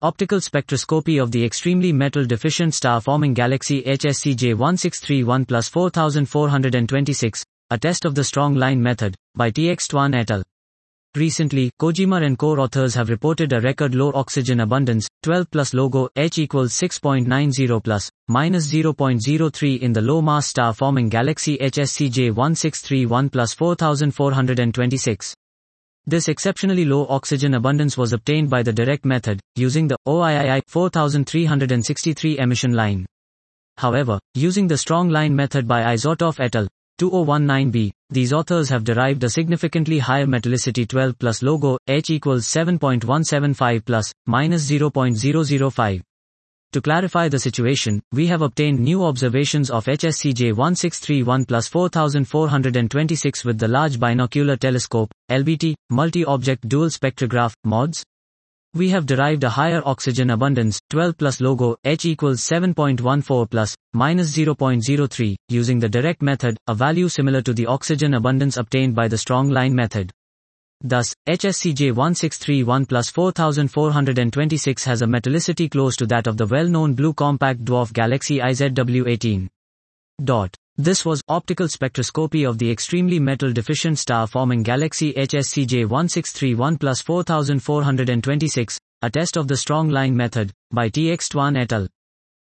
Optical spectroscopy of the extremely metal-deficient star-forming galaxy HSCJ 1631 plus 4426, a test of the strong line method, by TX Tuan et al. Recently, Kojima and co-authors have reported a record low oxygen abundance, 12 plus logo, H equals 6.90 plus, minus 0.03 in the low-mass star-forming galaxy HSCJ 1631 plus 4426. This exceptionally low oxygen abundance was obtained by the direct method, using the OIII 4363 emission line. However, using the strong line method by Izotov et al. 2019b, these authors have derived a significantly higher metallicity 12 plus logo, H equals 7.175 plus, minus 0.005. To clarify the situation, we have obtained new observations of HSCJ 1631 plus 4426 with the Large Binocular Telescope, LBT, Multi-Object Dual Spectrograph, MODS. We have derived a higher oxygen abundance, 12 plus logo, H equals 7.14 plus, minus 0.03, using the direct method, a value similar to the oxygen abundance obtained by the strong line method. Thus, HSCJ 1631 plus 4426 has a metallicity close to that of the well-known blue compact dwarf galaxy IZW18. This was optical spectroscopy of the extremely metal-deficient star-forming galaxy HSCJ 1631 plus 4426, a test of the strong line method, by TX Tuan et al.